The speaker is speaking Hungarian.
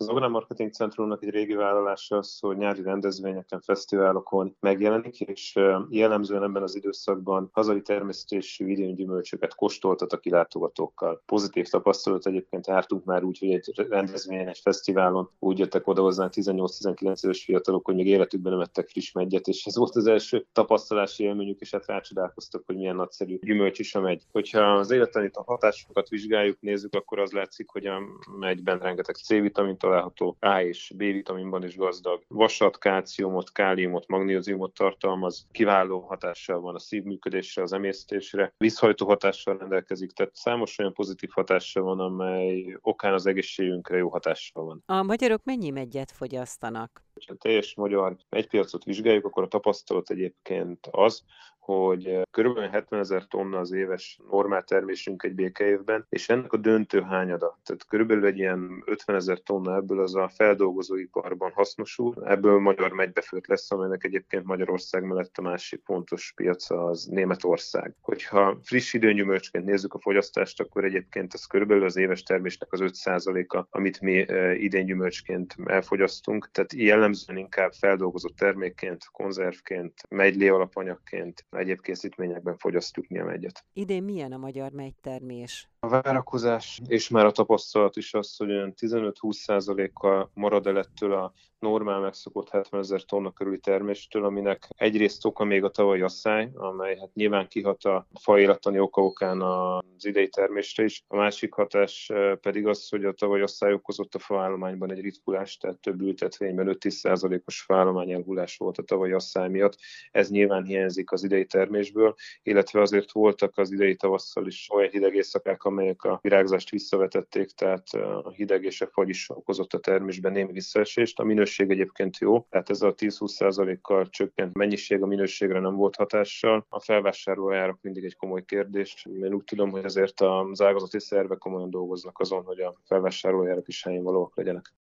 Az Agrár Marketing Centrumnak egy régi vállalása az, hogy nyári rendezvényeken, fesztiválokon megjelenik, és jellemzően ebben az időszakban hazai termesztésű idén gyümölcsöket kóstoltat a kilátogatókkal. Pozitív tapasztalat egyébként jártunk már úgy, hogy egy rendezvényen, egy fesztiválon úgy jöttek oda hozzá 18-19 éves fiatalok, hogy még életükben nem ettek friss meggyet, és ez volt az első tapasztalási élményük, és hát rácsodálkoztak, hogy milyen nagyszerű gyümölcs is a megy. Hogyha az életlenít a hatásokat vizsgáljuk, nézzük, akkor az látszik, hogy a megyben rengeteg C-vitamin található, A és B-vitaminban is gazdag, vasat, kálciumot, káliumot, magnéziumot tartalmaz, kiváló hatással van a szívműködésre, az emésztésre, vízhajtó hatással rendelkezik, tehát számos olyan pozitív hatással van, amely okán az egészségünkre jó hatással van. A magyarok mennyi meggyet fogyasztanak? Ha teljes magyar egypiacot vizsgáljuk, akkor a tapasztalat egyébként az, hogy kb. 70 000 tonna az éves normál termésünk egy békeévben, és ennek a döntő hányada, tehát körülbelül egy ilyen 50 000 tonna ebből az a feldolgozóiparban hasznosul, ebből magyar megybefőtt lesz, amelynek egyébként Magyarország mellett a másik fontos piaca az Németország. Hogyha friss időgyümölcsként nézzük a fogyasztást, akkor egyébként ez körülbelül az éves termésnek az 5%-a, amit mi idén gyümölcsként elfogyasztunk, tehát jellemzően inkább feldolgozott termékként, konzervként, megylé alapanyagként, egyéb készítményekben fogyasztjuk mi a megyet. Idén milyen a magyar megytermés? A várakozás és már a tapasztalat is az, hogy olyan 15-20%-kal marad el ettől a normál megszokott 70 000 tonna körüli terméstől, aminek egyrészt oka még a tavalyi asszály, amely hát nyilván kihat a fa élettani oka okán az idei termésre is. A másik hatás pedig az, hogy a tavalyi asszály okozott a faállományban egy ritkulást, tehát több ültetvényben 5-10%-os faállomány elhullás volt a tavalyi asszály miatt. Ez nyilván hiányzik az idei termésből, illetve azért voltak az idei tavasszal is olyan hideg éjszakák, amelyek a virágzást visszavetették, tehát a hideg és a fagy is okozott a termésben némi visszaesést. A minőség egyébként jó, tehát ez a 10-20%-kal csökkent mennyiség a minőségre nem volt hatással. A felvásárlóárak mindig egy komoly kérdés. Én úgy tudom, hogy ezért az ágazati szervek komolyan dolgoznak azon, hogy a felvásárlóárak is helyén valóak legyenek.